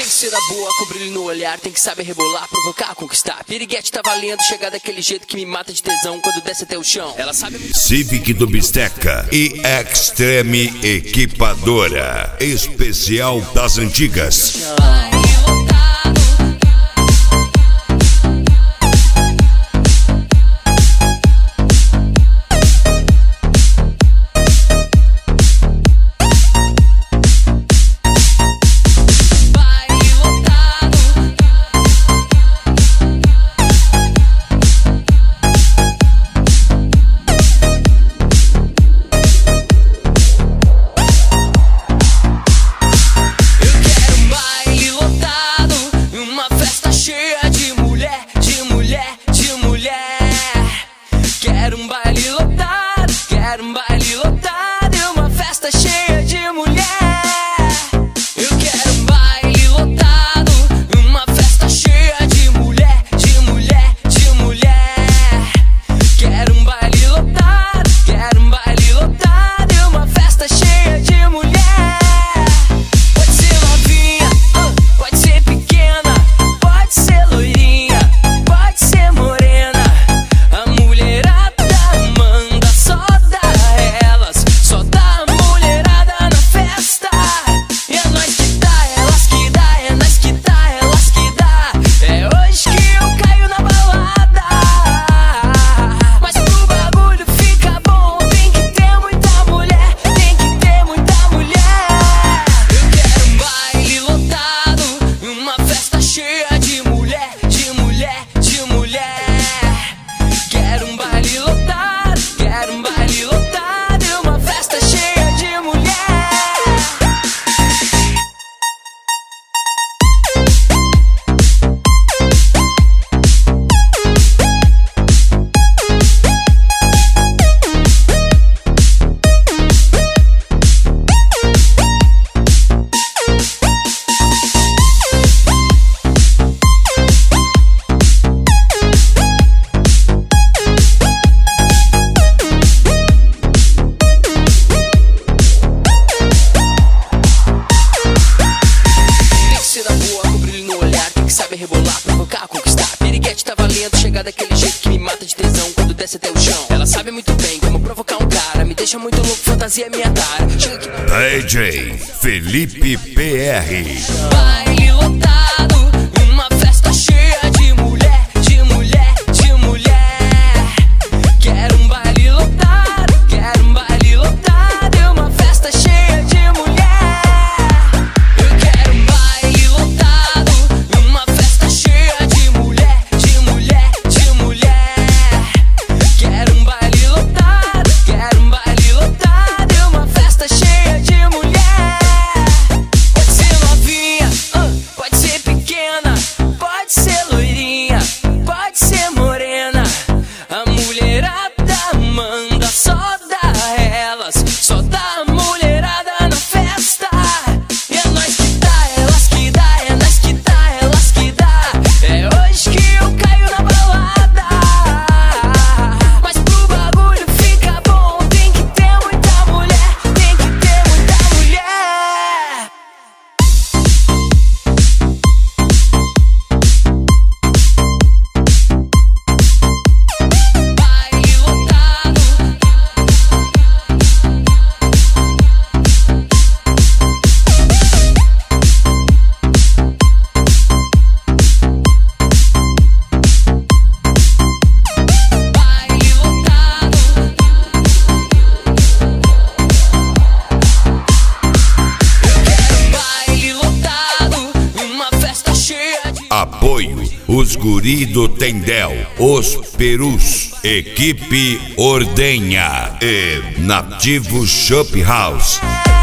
que ser a boa, com brilho no olhar, tem que saber rebolar, provocar, conquistar. Piriguete tá valendo, chegar daquele jeito que me mata de tesão quando desce até o chão. Ela sabe muito... Civic do Bisteca e Extreme Equipadora, especial das antigas. Quero um baile lotado, quero um baile lotado e uma festa cheia de mulher. Eu quero um baile lotado, uma festa cheia de mulher, de mulher, de mulher. Quero um baile lotado, quero um baile lotado e uma festa cheia de mulher. Pode ser novinha, pode ser pequena, pode ser loirinha, pode ser morena. A mulherada rebolar, provocar, conquistar. Piriguete tá valendo, chegar daquele jeito que me mata de tesão quando desce até o chão. Ela sabe muito bem como provocar um cara, me deixa muito louco, fantasia é minha tara. DJ Felipe PR. Baile lotado, uma festa cheia de mulher, de mulher, de mulher. Quero um baile lotado, quero um baile lotado e uma festa cheia de mulher. Eu quero um baile lotado, uma festa cheia de mulher, de mulher, de mulher. Quero um baile lotado, quero um baile lotado e uma festa cheia de mulher. Pode ser novinha, pode ser pequena, pode ser loirinha, pode ser morena. A mulherada manda, só dá elas, só dá a mulherada na festa. E é nós que dá, elas que dá, é nós que dá, elas que dá. É hoje que eu caio na balada. Mas pro bagulho ficar bom tem que ter muita mulher, tem que ter muita mulher. Baile lotado, baile lotado. Eu quero um baile lotado, uma festa cheia de... Apoio os guri do Tendel, os Perus, Equipe Ordenha e Nativo Shop House.